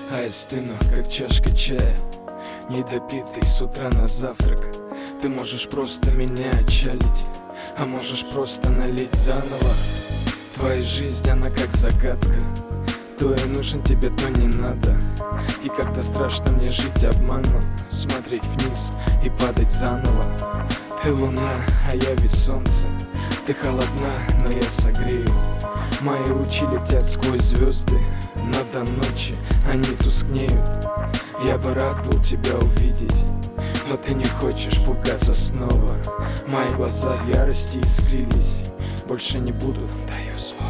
А я стыну, как чашка чая, недопитый с утра на завтрак. Ты можешь просто меня отчалить, а можешь просто налить заново. Твоя жизнь, она как загадка. То и нужен тебе, то не надо. И как-то страшно мне жить обманом, смотреть вниз и падать заново. Ты луна, а я ведь солнце. Ты холодна, но я согрею. Мои лучи летят сквозь звезды, но до ночи они тускнеют. Я бы рад был тебя увидеть, но ты не хочешь пугаться снова. Мои глаза в ярости искрились, больше не будут, даю слово.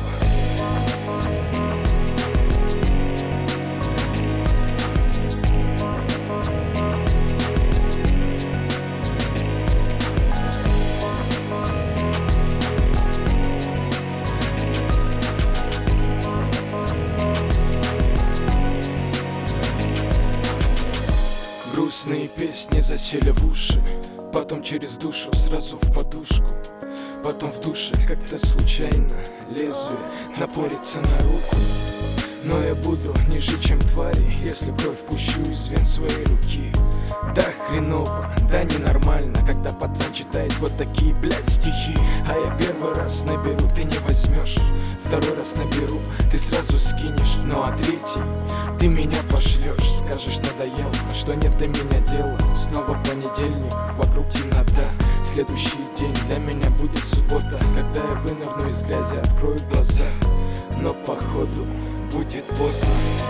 Грустные песни засели в уши, потом через душу сразу в подушку. Потом в душе как-то случайно лезвие напорится на руку. Но я буду ниже, чем твари, если кровь пущу из вен своей руки. Да хреново, да ненормально, когда пацан читает вот такие, блядь, стихи. А я первый раз наберу, ты не возьмешь. Второй раз наберу, ты сразу скинешь. Ну а третий, ты меня пошлешь. Скажешь, надоело, что нет до меня дела. Снова понедельник, вокруг темнота. Следующий день для меня будет суббота, когда я вынырну из грязи, открою глаза. Но походу будет поздно.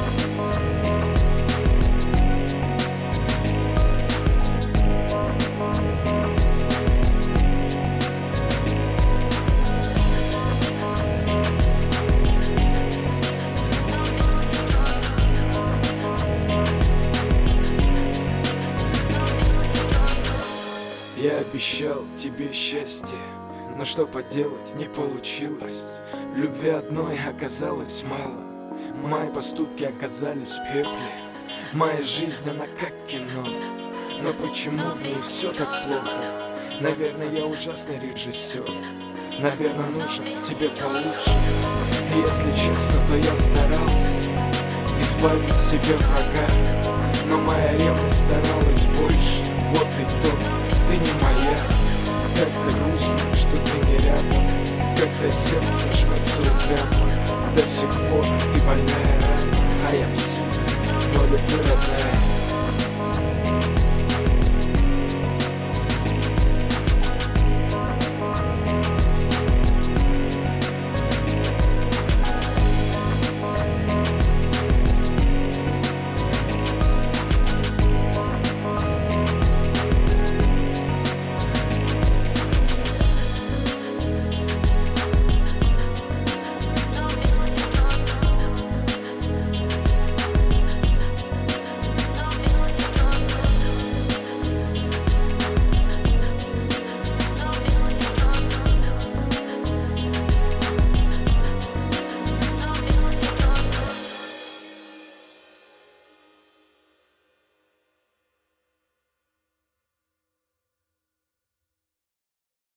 Я обещал тебе счастье, но что поделать, не получилось. Любви одной оказалось мало, мои поступки оказались в пепле. Моя жизнь, она как кино, но почему в ней все так плохо? Наверное, я ужасный режиссер, наверное, нужен тебе получше. Если честно, то я старался избавить себе врага, но моя ревность старалась больше. Вот и то, ты не моя. Как-то грустно, что ты не рядом, как-то сердце жмется упрямо. До сих пор ты больная рана, а я псих, но люблю родная.